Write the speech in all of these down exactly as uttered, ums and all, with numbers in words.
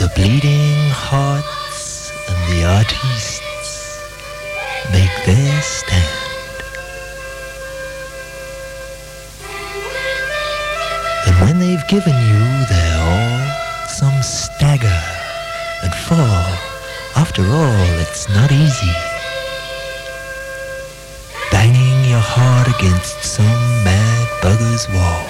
The bleeding hearts and the artists make their stand. And when they've given you their all, some stagger and fall. After all, it's not easy. Banging your heart against some mad bugger's wall.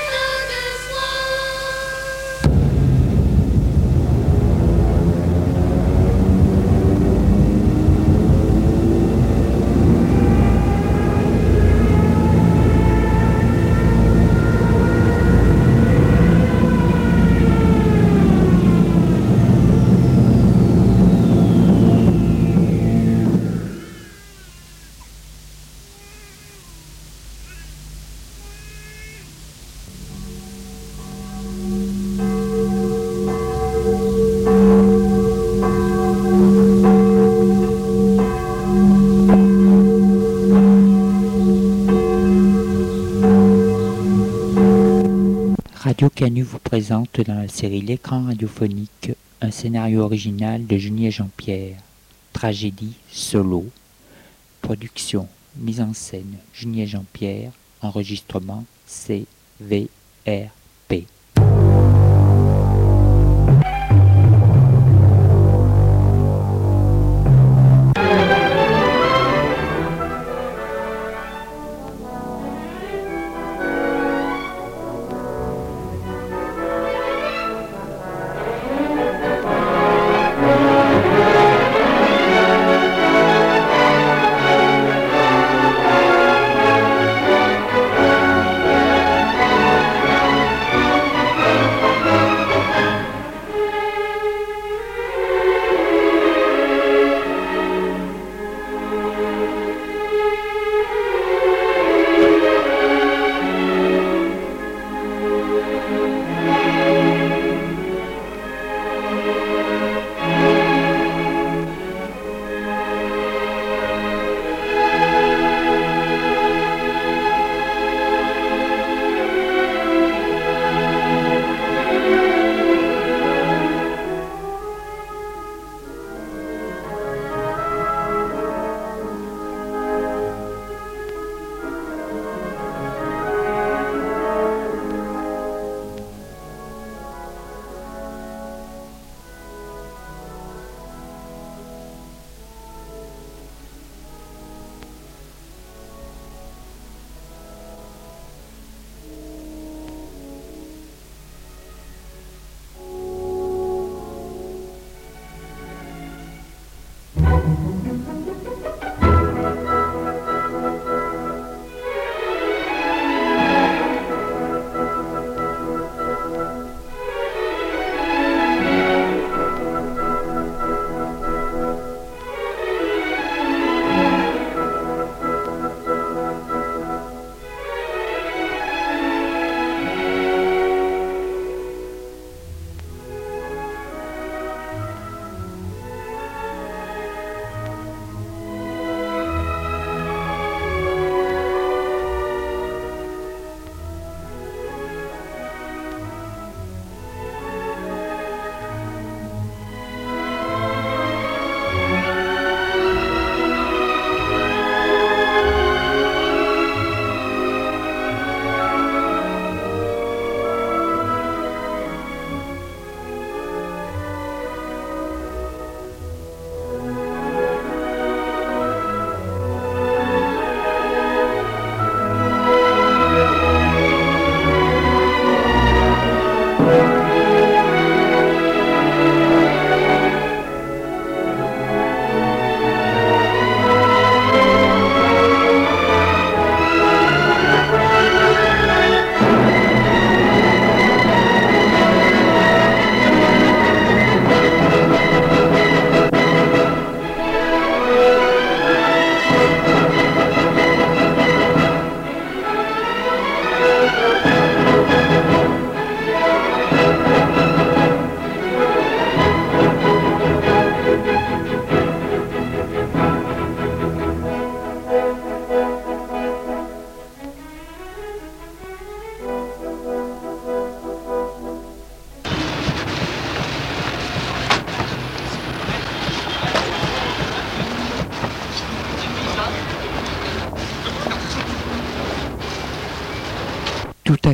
Radio Canu vous présente dans la série L'écran radiophonique un scénario original de Junie et Jean-Pierre. Tragédie solo. Production, mise en scène Junie et Jean-Pierre. Enregistrement C V R P.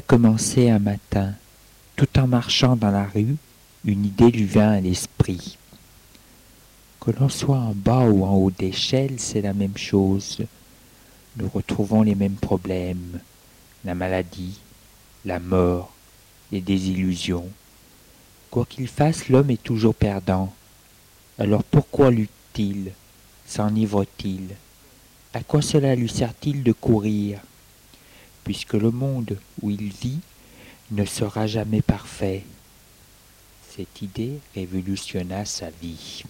recommencer un matin. Tout en marchant dans la rue, une idée lui vint à l'esprit. Que l'on soit en bas ou en haut d'échelle, c'est la même chose. Nous retrouvons les mêmes problèmes. La maladie, la mort, les désillusions. Quoi qu'il fasse, l'homme est toujours perdant. Alors pourquoi lutte-t-il? S'enivre-t-il? À quoi cela lui sert-il de courir? Puisque le monde où il vit ne sera jamais parfait. Cette idée révolutionna sa vie.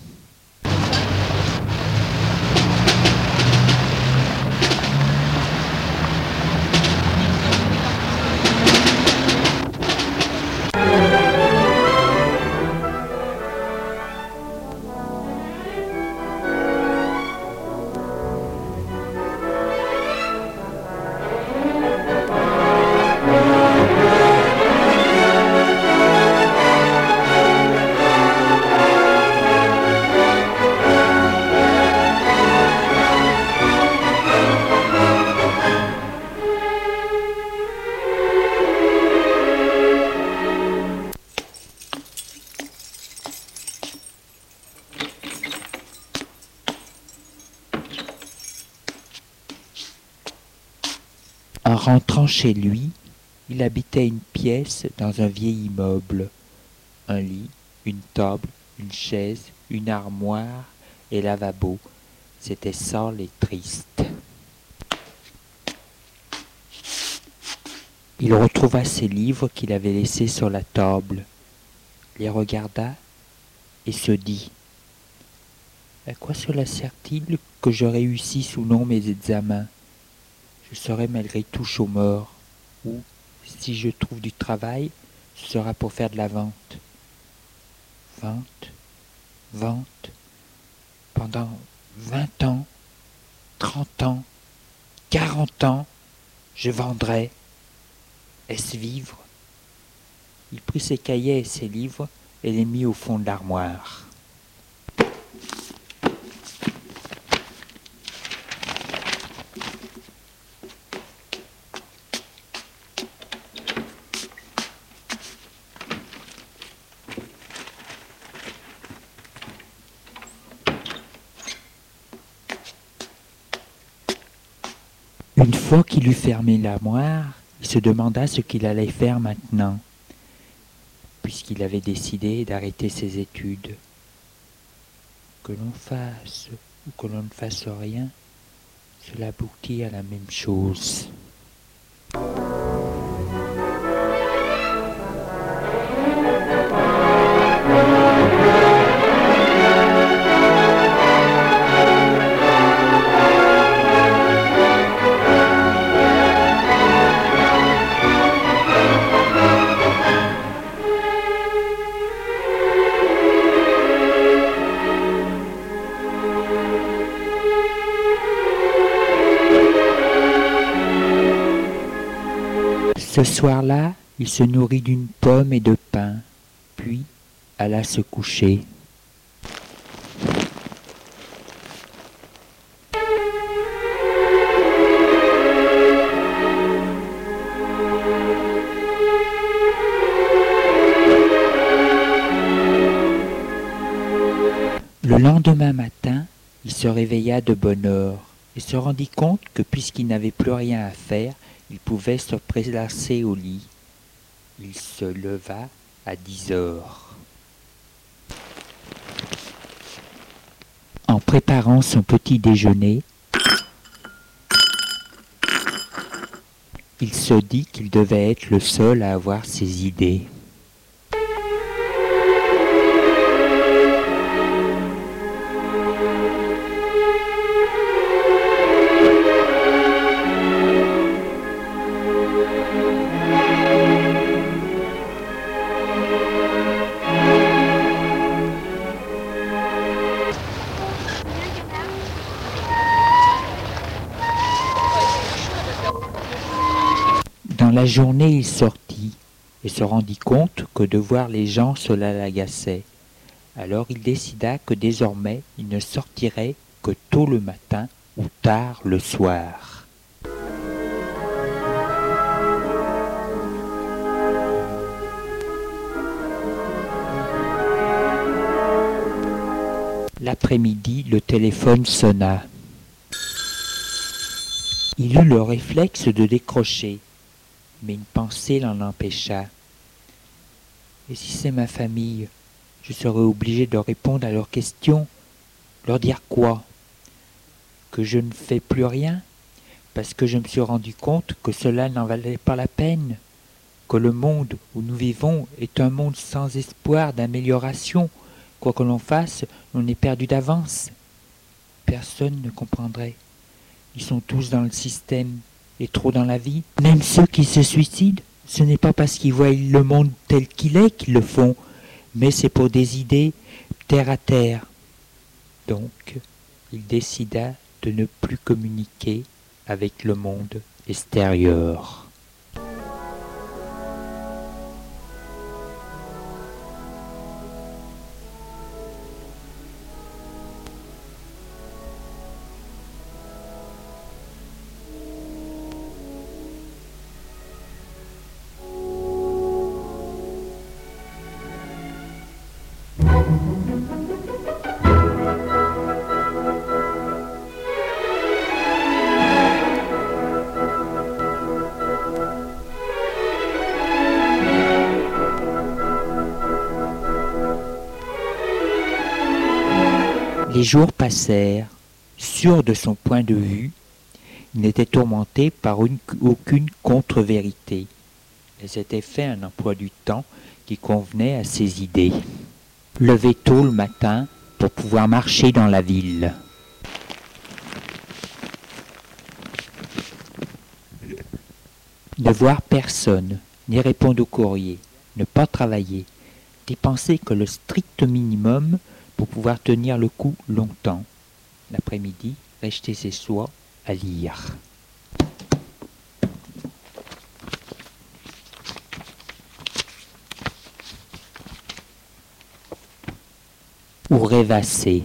En rentrant chez lui, il habitait une pièce dans un vieil immeuble. Un lit, une table, une chaise, une armoire et lavabo. C'était sale et triste. Il retrouva ses livres qu'il avait laissés sur la table, les regarda et se dit « À quoi cela sert-il que je réussisse ou non mes examens ? Je serai malgré tout chômeur, ou, si je trouve du travail, ce sera pour faire de la vente. Vente, vente, pendant vingt ans, trente ans, quarante ans, je vendrai. Est-ce vivre ?» Il prit ses cahiers et ses livres et les mit au fond de l'armoire. Une fois qu'il eut fermé l'armoire, il se demanda ce qu'il allait faire maintenant, puisqu'il avait décidé d'arrêter ses études. Que l'on fasse ou que l'on ne fasse rien, cela aboutit à la même chose. Ce soir-là, il se nourrit d'une pomme et de pain, puis alla se coucher. Le lendemain matin, il se réveilla de bonne heure et se rendit compte que puisqu'il n'avait plus rien à faire, il pouvait se prélasser au lit. Il se leva à dix heures. En préparant son petit déjeuner, il se dit qu'il devait être le seul à avoir ses idées. Dans la journée, il sortit et se rendit compte que de voir les gens, cela l'agaçait. Alors il décida que désormais, il ne sortirait que tôt le matin ou tard le soir. L'après-midi, le téléphone sonna. Il eut le réflexe de décrocher, mais une pensée l'en empêcha. Et si c'est ma famille, je serai obligé de répondre à leurs questions. Leur dire quoi? Que je ne fais plus rien, parce que je me suis rendu compte que cela n'en valait pas la peine, que le monde où nous vivons est un monde sans espoir d'amélioration. Quoi que l'on fasse, on est perdu d'avance. Personne ne comprendrait. Ils sont tous dans le système et trop dans la vie. Même ceux qui se suicident, ce n'est pas parce qu'ils voient le monde tel qu'il est qu'ils le font, mais c'est pour des idées terre à terre. Donc, il décida de ne plus communiquer avec le monde extérieur. Les jours passèrent. Sûr de son point de vue, il n'était tourmenté par une, aucune contre-vérité. Il s'était fait un emploi du temps qui convenait à ses idées. Levé tôt le matin pour pouvoir marcher dans la ville. Ne voir personne, ni répondre au courrier, ne pas travailler, dépenser que le strict minimum pour pouvoir tenir le coup longtemps. L'après-midi, rester chez soi à lire. Ou rêvasser.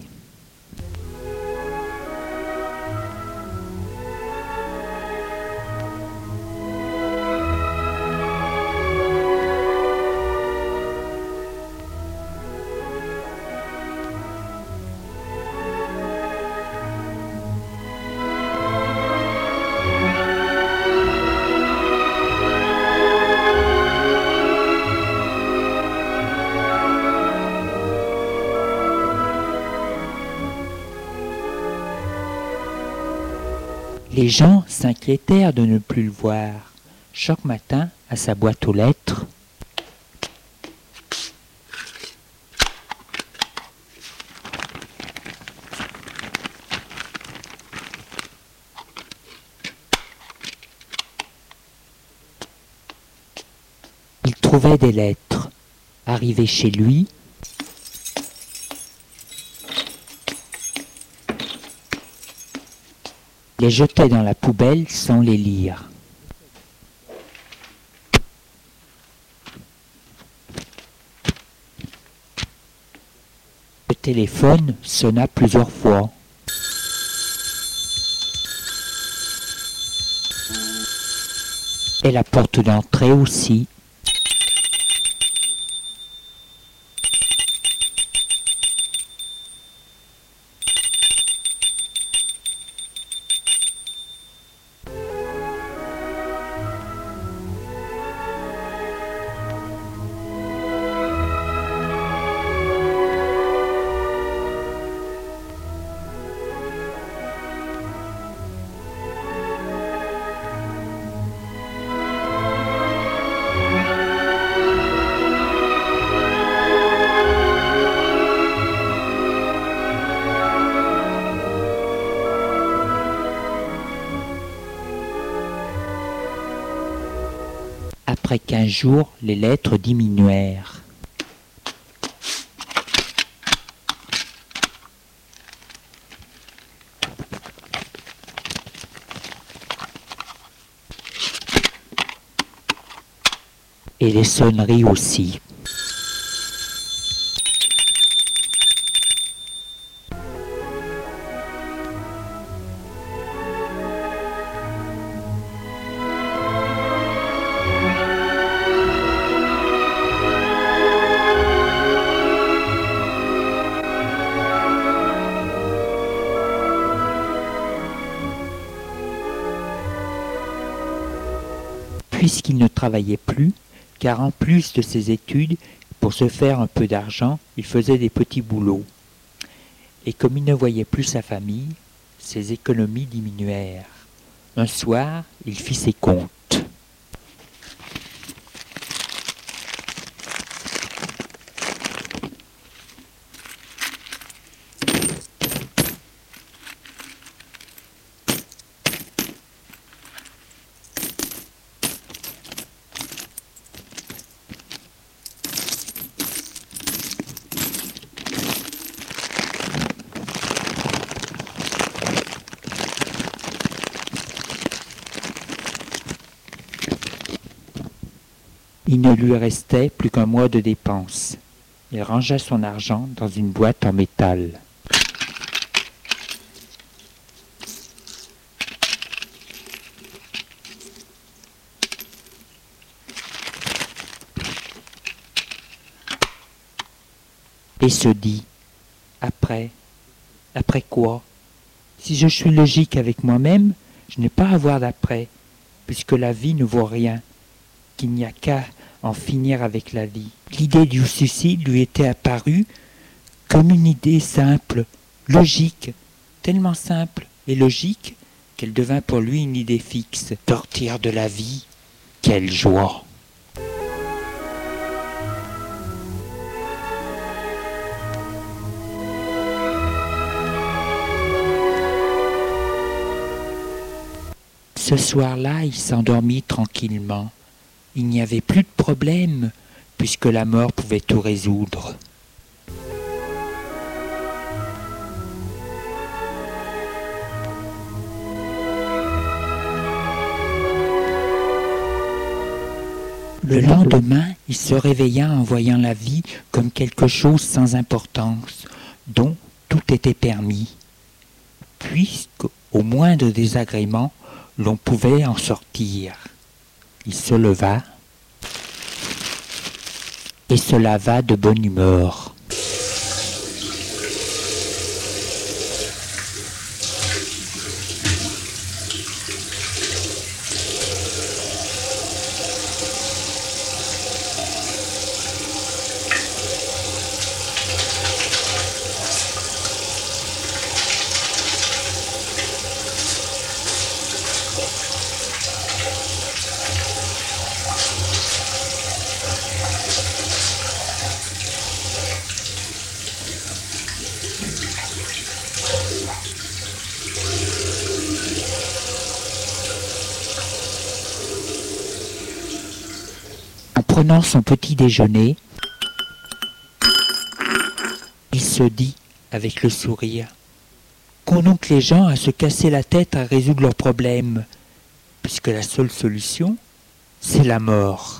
Les gens s'inquiétèrent de ne plus le voir. Chaque matin, à sa boîte aux lettres, il trouvait des lettres. Arrivé chez lui, les jetait dans la poubelle sans les lire. Le téléphone sonna plusieurs fois. Et la porte d'entrée aussi. Après quinze jours, les lettres diminuèrent. Et les sonneries aussi. puisqu'il ne travaillait plus, car en plus de ses études, pour se faire un peu d'argent, il faisait des petits boulots. Et comme il ne voyait plus sa famille, ses économies diminuèrent. Un soir, il fit ses comptes. Il ne lui restait plus qu'un mois de dépenses. Il rangea son argent dans une boîte en métal. Et se dit, après, après quoi? Si je suis logique avec moi-même, je n'ai pas à avoir d'après, puisque la vie ne vaut rien, qu'il n'y a qu'à en finir avec la vie. L'idée du suicide lui était apparue comme une idée simple, logique, tellement simple et logique qu'elle devint pour lui une idée fixe. Sortir de la vie, quelle joie! Ce soir-là, il s'endormit tranquillement. Il n'y avait plus de problème, puisque la mort pouvait tout résoudre. Le lendemain, il se réveilla en voyant la vie comme quelque chose sans importance, dont tout était permis, puisqu'au moindre désagrément, l'on pouvait en sortir. Il se leva et se lava de bonne humeur. Prenant son petit déjeuner, il se dit, avec le sourire, qu'ont donc les gens à se casser la tête à résoudre leurs problèmes, puisque la seule solution, c'est la mort.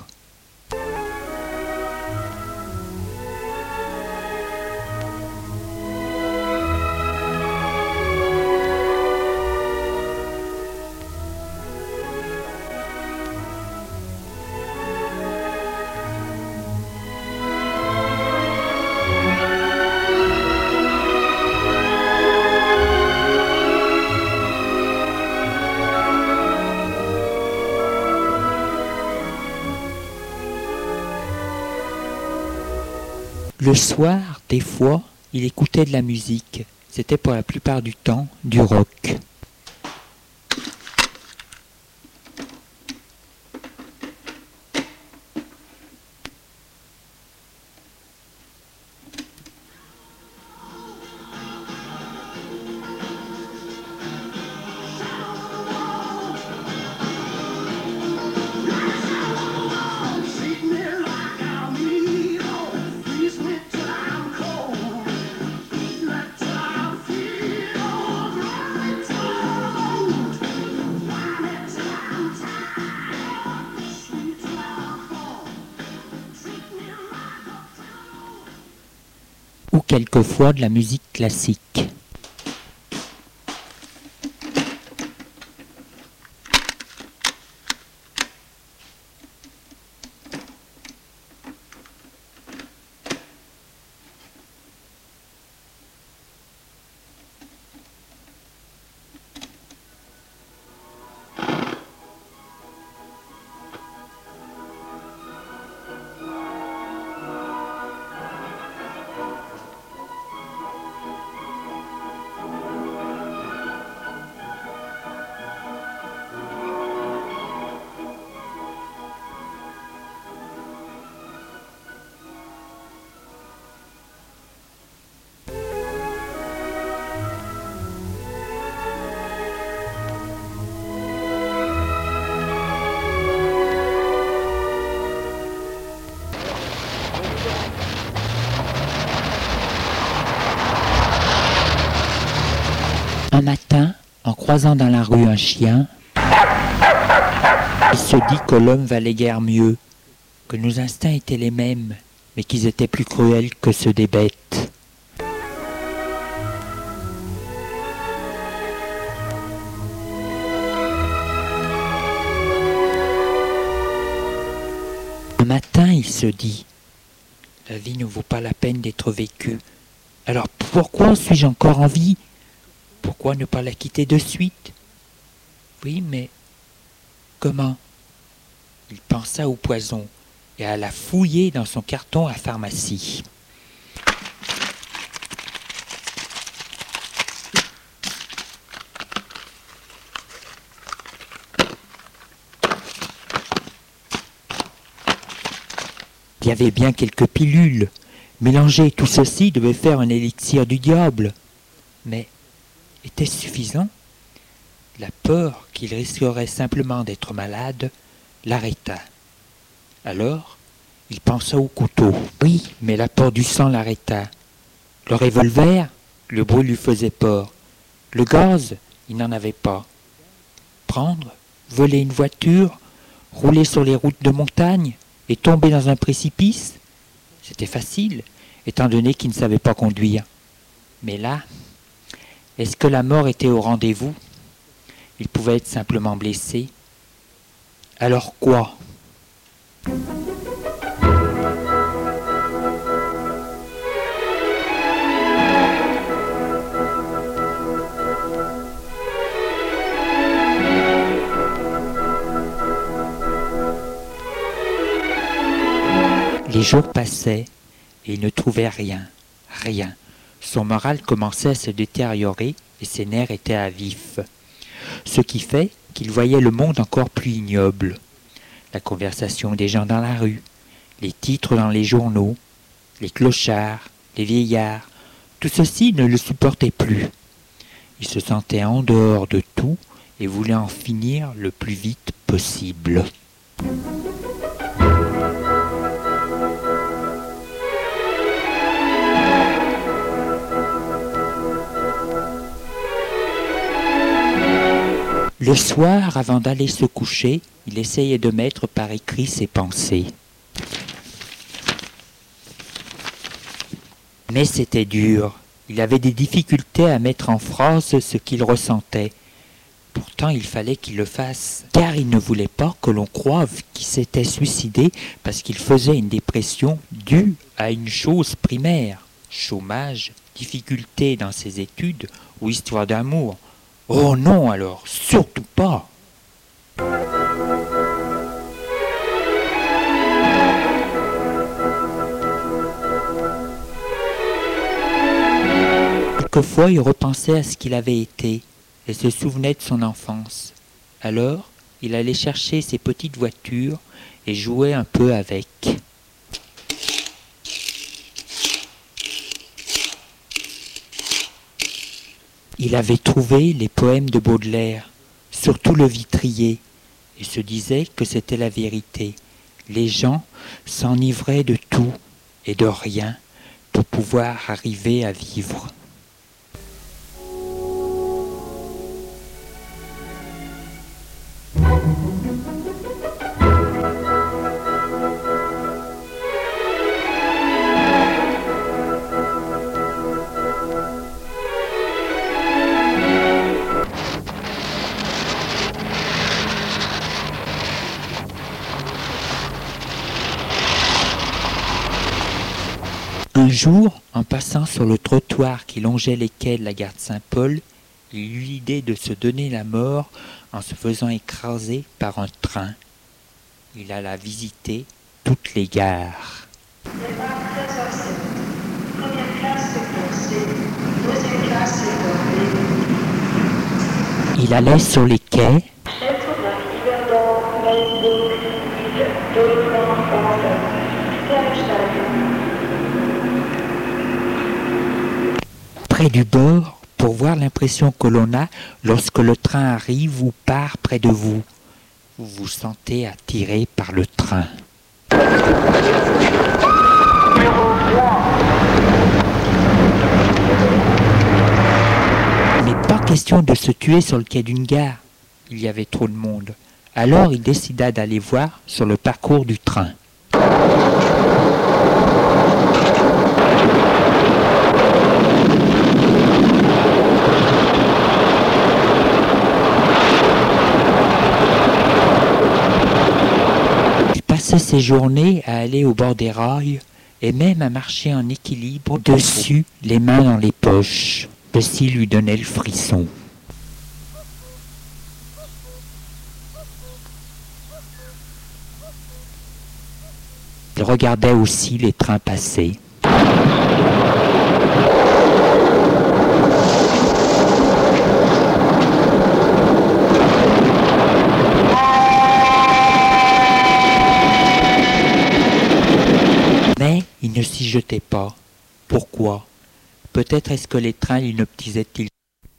Le soir, des fois, il écoutait de la musique. C'était pour la plupart du temps du rock. Ou quelquefois de la musique classique. Un matin, en croisant dans la rue un chien, il se dit que l'homme valait guère mieux, que nos instincts étaient les mêmes, mais qu'ils étaient plus cruels que ceux des bêtes. Un matin, il se dit, la vie ne vaut pas la peine d'être vécue. Alors pourquoi suis-je encore en vie? Pourquoi ne pas la quitter de suite? Oui, mais comment? Il pensa au poison et alla fouiller dans son carton à pharmacie. Il y avait bien quelques pilules. Mélanger tout ceci devait faire un élixir du diable. Mais était-ce suffisant? La peur qu'il risquerait simplement d'être malade l'arrêta. Alors, il pensa au couteau. Oui, mais l'apport du sang l'arrêta. Le revolver, le bruit lui faisait peur. Le gaz, il n'en avait pas. Prendre, voler une voiture, rouler sur les routes de montagne et tomber dans un précipice, c'était facile, étant donné qu'il ne savait pas conduire. Mais là, est-ce que la mort était au rendez-vous? Il pouvait être simplement blessé. Alors quoi? Les jours passaient et il ne trouvait rien, rien. Son moral commençait à se détériorer et ses nerfs étaient à vif. Ce qui fait qu'il voyait le monde encore plus ignoble. La conversation des gens dans la rue, les titres dans les journaux, les clochards, les vieillards, tout ceci ne le supportait plus. Il se sentait en dehors de tout et voulait en finir le plus vite possible. Le soir, avant d'aller se coucher, il essayait de mettre par écrit ses pensées. Mais c'était dur. Il avait des difficultés à mettre en phrase ce qu'il ressentait. Pourtant, il fallait qu'il le fasse, car il ne voulait pas que l'on croive qu'il s'était suicidé parce qu'il faisait une dépression due à une chose primaire. Chômage, difficulté dans ses études ou histoire d'amour. Oh non alors, surtout pas! Quelquefois, il repensait à ce qu'il avait été et se souvenait de son enfance. Alors, il allait chercher ses petites voitures et jouait un peu avec. Il avait trouvé les poèmes de Baudelaire, surtout le Vitrier, et se disait que c'était la vérité. Les gens s'enivraient de tout et de rien pour pouvoir arriver à vivre. Un jour, en passant sur le trottoir qui longeait les quais de la gare de Saint-Paul, il eut l'idée de se donner la mort en se faisant écraser par un train. Il alla visiter toutes les gares. Il allait sur les quais. Près du bord pour voir l'impression que l'on a lorsque le train arrive ou part près de vous. Vous vous sentez attiré par le train. Mais pas question question de se tuer sur le quai d'une gare. Il y avait trop de monde. Alors il décida d'aller voir sur le parcours du train. Il passait ses journées à aller au bord des rails et même à marcher en équilibre dessus, les mains dans les poches. Ceci lui donnait le frisson. Il regardait aussi les trains passer. Mais il ne s'y jetait pas. Pourquoi ? Peut-être est-ce que les trains l'inoptisaient-ils ?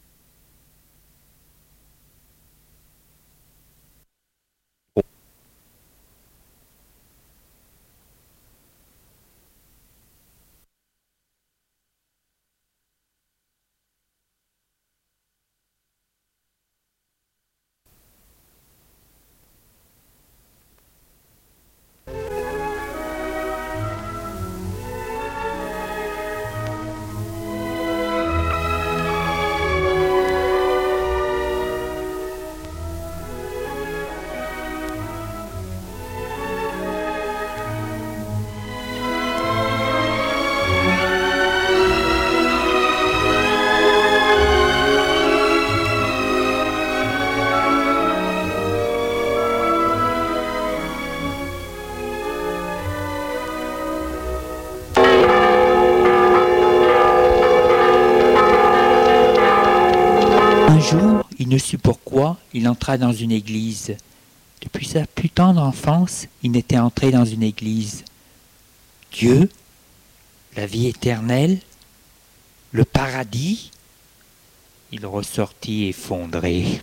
Un jour, il ne sut pourquoi, il entra dans une église. Depuis sa plus tendre enfance, il n'était entré dans une église. Dieu, la vie éternelle, le paradis, il ressortit effondré.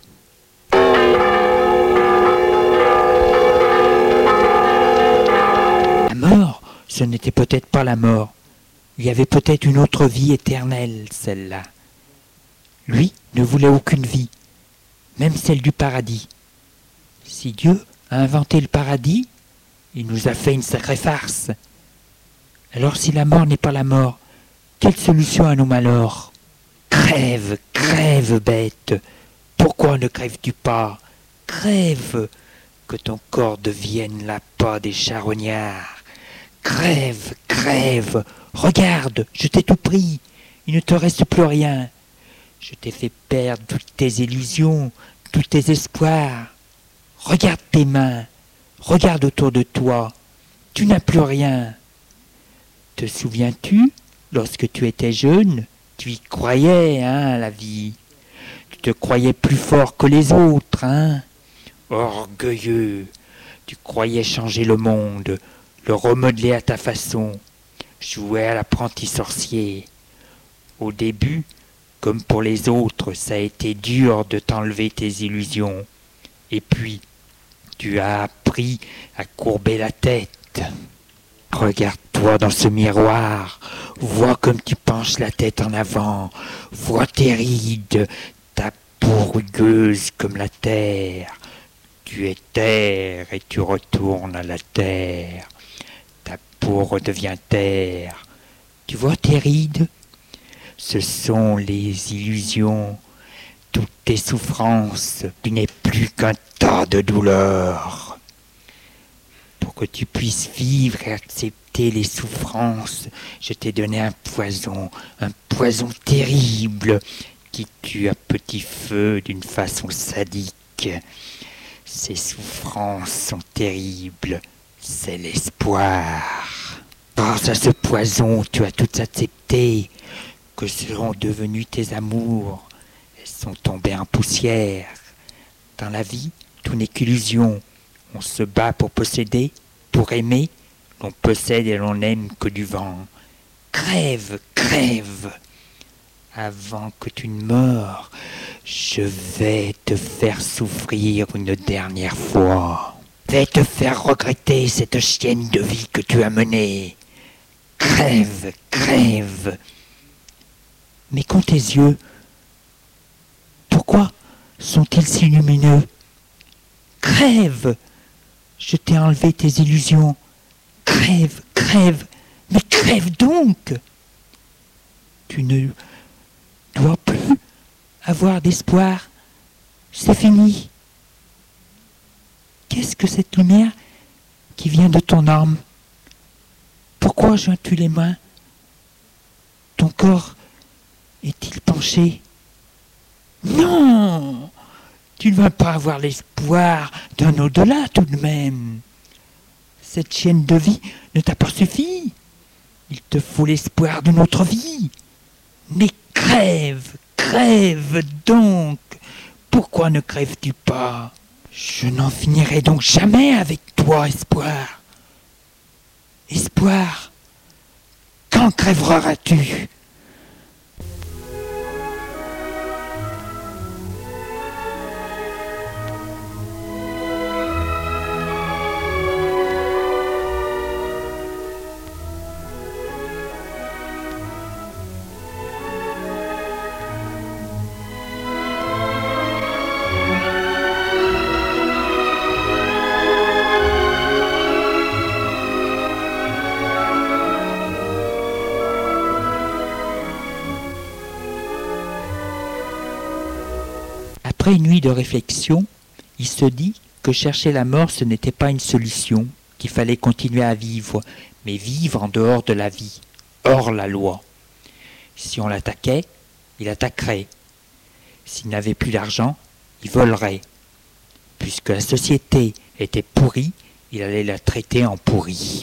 La mort, ce n'était peut-être pas la mort. Il y avait peut-être une autre vie éternelle, celle-là. Lui ne voulait aucune vie, même celle du paradis. Si Dieu a inventé le paradis, il nous a fait une sacrée farce. Alors si la mort n'est pas la mort, quelle solution à nos malheurs ? Crève, crève, bête. Pourquoi ne crèves-tu pas ? Crève, que ton corps devienne l'appât des charognards. Crève, crève. Regarde, je t'ai tout pris. Il ne te reste plus rien. Je t'ai fait perdre toutes tes illusions, tous tes espoirs. Regarde tes mains, regarde autour de toi. Tu n'as plus rien. Te souviens-tu, lorsque tu étais jeune, tu y croyais, hein, la vie. Tu te croyais plus fort que les autres, hein. Orgueilleux, tu croyais changer le monde, le remodeler à ta façon. Jouais à l'apprenti sorcier. Au début, comme pour les autres, ça a été dur de t'enlever tes illusions. Et puis, tu as appris à courber la tête. Regarde-toi dans ce miroir. Vois comme tu penches la tête en avant. Vois tes rides, ta peau rugueuse comme la terre. Tu es terre et tu retournes à la terre. Ta peau redevient terre. Tu vois tes rides ? Ce sont les illusions, toutes tes souffrances. Tu n'es plus qu'un tas de douleurs. Pour que tu puisses vivre et accepter les souffrances, je t'ai donné un poison, un poison terrible qui tue à petit feu d'une façon sadique. Ces souffrances sont terribles, c'est l'espoir. Grâce à ce poison, tu as tout accepté. Que seront devenus tes amours ? Elles sont tombées en poussière. Dans la vie, tout n'est qu'illusion. On se bat pour posséder, pour aimer. L'on possède et l'on n'aime que du vent. Crève, crève. Avant que tu ne meures, je vais te faire souffrir une dernière fois. Je vais te faire regretter cette chienne de vie que tu as menée. Crève, crève. Mais qu'ont tes yeux ? Pourquoi sont-ils si lumineux? Crève! Je t'ai enlevé tes illusions. Crève, crève, mais crève donc! Tu ne dois plus avoir d'espoir. C'est fini. Qu'est-ce que cette lumière qui vient de ton âme? Pourquoi joins-tu les mains? Ton corps est-il penché? Non! Tu ne vas pas avoir l'espoir d'un au-delà tout de même. Cette chaîne de vie ne t'a pas suffi. Il te faut l'espoir d'une autre vie. Mais crève, crève donc. Pourquoi ne crèves-tu pas? Je n'en finirai donc jamais avec toi, espoir. Espoir, quand crèveras-tu? Après une nuit de réflexion, il se dit que chercher la mort, ce n'était pas une solution, qu'il fallait continuer à vivre, mais vivre en dehors de la vie, hors la loi. Si on l'attaquait, il attaquerait. S'il n'avait plus d'argent, il volerait. Puisque la société était pourrie, il allait la traiter en pourrie.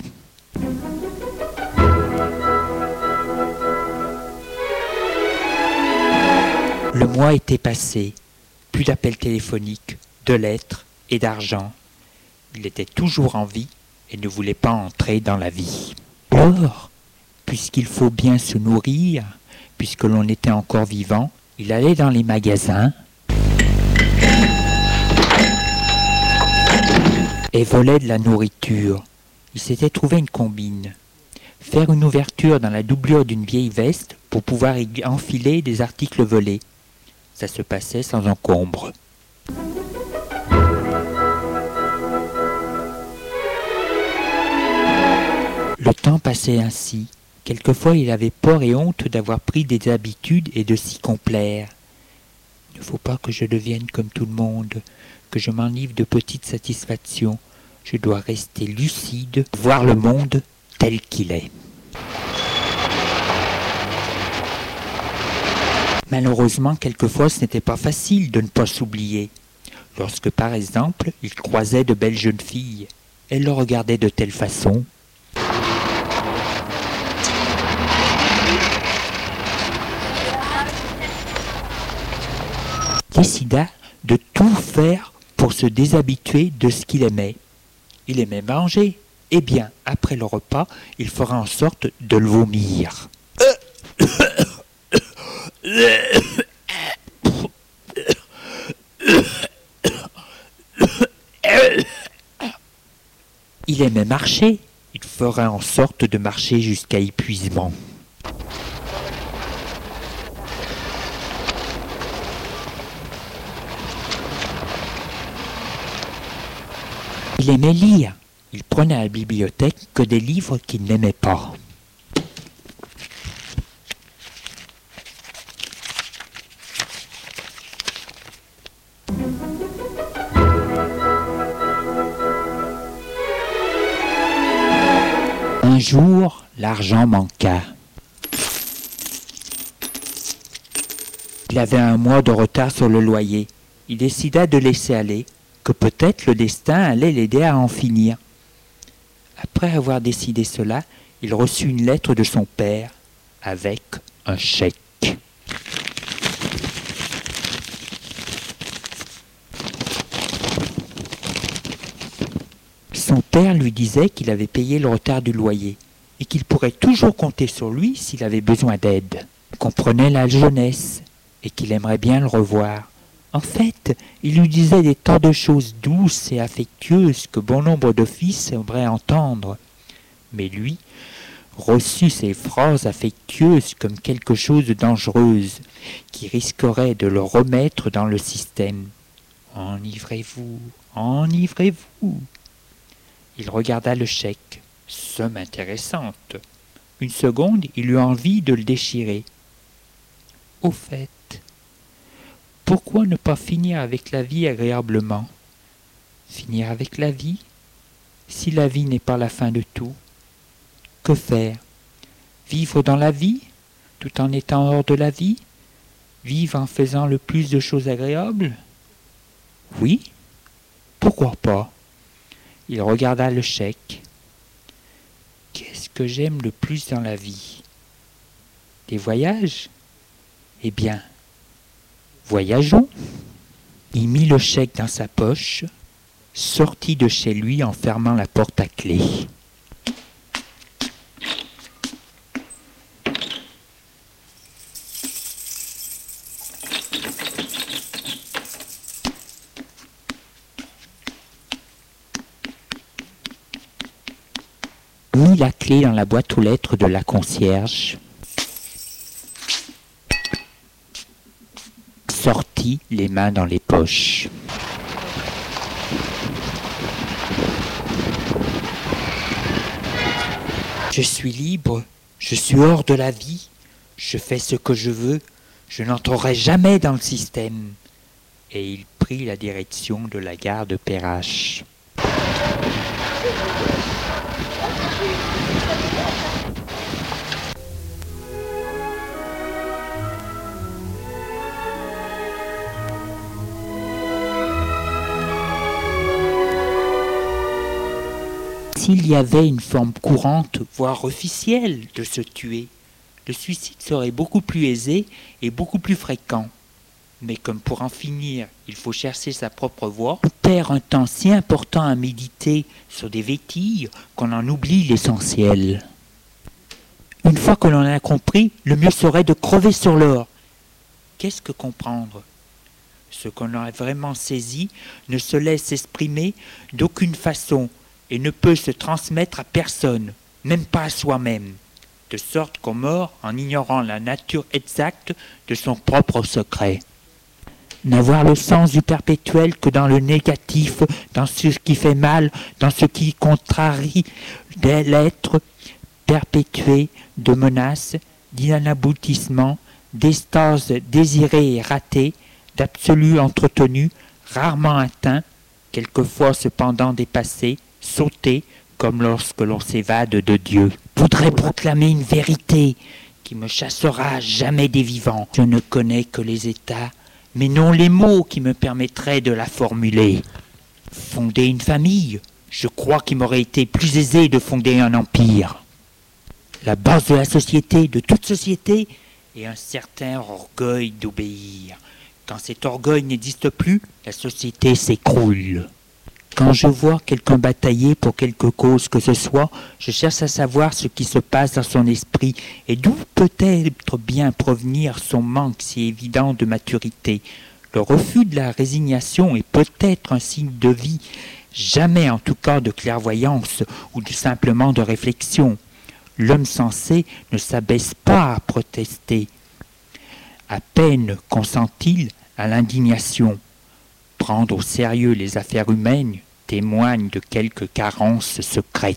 Le mois était passé. Plus d'appels téléphoniques, de lettres et d'argent. Il était toujours en vie et ne voulait pas entrer dans la vie. Or, puisqu'il faut bien se nourrir, puisque l'on était encore vivant, il allait dans les magasins et volait de la nourriture. Il s'était trouvé une combine. Faire une ouverture dans la doublure d'une vieille veste pour pouvoir y enfiler des articles volés. Ça se passait sans encombre. Le temps passait ainsi. Quelquefois, il avait peur et honte d'avoir pris des habitudes et de s'y complaire. Il ne faut pas que je devienne comme tout le monde, que je m'enivre de petites satisfactions. Je dois rester lucide, voir le monde tel qu'il est. Malheureusement, quelquefois, ce n'était pas facile de ne pas s'oublier. Lorsque, par exemple, il croisait de belles jeunes filles, elle le regardait de telle façon. Décida de tout faire pour se déshabituer de ce qu'il aimait. Il aimait manger. Eh bien, après le repas, il fera en sorte de le vomir. Il aimait marcher. Il fera en sorte de marcher jusqu'à épuisement. Il aimait lire. Il prenait à la bibliothèque que des livres qu'il n'aimait pas. Un jour, l'argent manqua. Il avait un mois de retard sur le loyer. Il décida de laisser aller, que peut-être le destin allait l'aider à en finir. Après avoir décidé cela, il reçut une lettre de son père avec un chèque. Son père lui disait qu'il avait payé le retard du loyer et qu'il pourrait toujours compter sur lui s'il avait besoin d'aide. Il comprenait la jeunesse et qu'il aimerait bien le revoir. En fait, il lui disait des tas de choses douces et affectueuses que bon nombre de fils aimeraient entendre. Mais lui reçut ces phrases affectueuses comme quelque chose de dangereuse, qui risquerait de le remettre dans le système. « Enivrez-vous, enivrez-vous !» Il regarda le chèque. Somme intéressante. Une seconde, il eut envie de le déchirer. Au fait, pourquoi ne pas finir avec la vie agréablement? Finir avec la vie? Si la vie n'est pas la fin de tout, que faire? Vivre dans la vie, tout en étant hors de la vie? Vivre en faisant le plus de choses agréables? Oui, pourquoi pas? Il regarda le chèque. Qu'est-ce que j'aime le plus dans la vie? Des voyages? Eh bien, voyageons. Il mit le chèque dans sa poche, sortit de chez lui en fermant la porte à clé. Mit la clé dans la boîte aux lettres de la concierge, sortit les mains dans les poches. Je suis libre, je suis hors de la vie, je fais ce que je veux, je n'entrerai jamais dans le système. Et il prit la direction de la gare de Perrache. S'il y avait une forme courante, voire officielle, de se tuer, le suicide serait beaucoup plus aisé et beaucoup plus fréquent. Mais comme pour en finir, il faut chercher sa propre voie, on perd un temps si important à méditer sur des vétilles qu'on en oublie l'essentiel. Une fois que l'on a compris, le mieux serait de crever sur l'or. Qu'est-ce que comprendre? Ce qu'on a vraiment saisi ne se laisse exprimer d'aucune façon et ne peut se transmettre à personne, même pas à soi-même, de sorte qu'on meurt en ignorant la nature exacte de son propre secret. N'avoir le sens du perpétuel que dans le négatif, dans ce qui fait mal, dans ce qui contrarie l'être, perpétué de menaces, d'inanaboutissement, d'extase désirée et ratée, d'absolu entretenu, rarement atteint, quelquefois cependant dépassé, sauté, comme lorsque l'on s'évade de Dieu. Voudrais proclamer une vérité qui me chassera jamais des vivants. Je ne connais que les états, mais non les mots qui me permettraient de la formuler. Fonder une famille, je crois qu'il m'aurait été plus aisé de fonder un empire. La base de la société, de toute société, est un certain orgueil d'obéir. Quand cet orgueil n'existe plus, la société s'écroule. Quand je vois quelqu'un batailler pour quelque cause que ce soit, je cherche à savoir ce qui se passe dans son esprit et d'où peut-être bien provenir son manque si évident de maturité. Le refus de la résignation est peut-être un signe de vie, jamais en tout cas de clairvoyance ou de simplement de réflexion. L'homme sensé ne s'abaisse pas à protester. À peine consent-il à l'indignation. Prendre au sérieux les affaires humaines témoigne de quelques carences secrètes.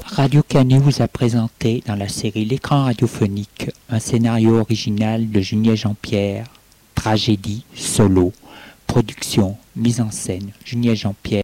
Radio Canu vous a présenté dans la série L'écran radiophonique un scénario original de Junie et Jean-Pierre, tragédie, solo, production, mise en scène, Junie et Jean-Pierre.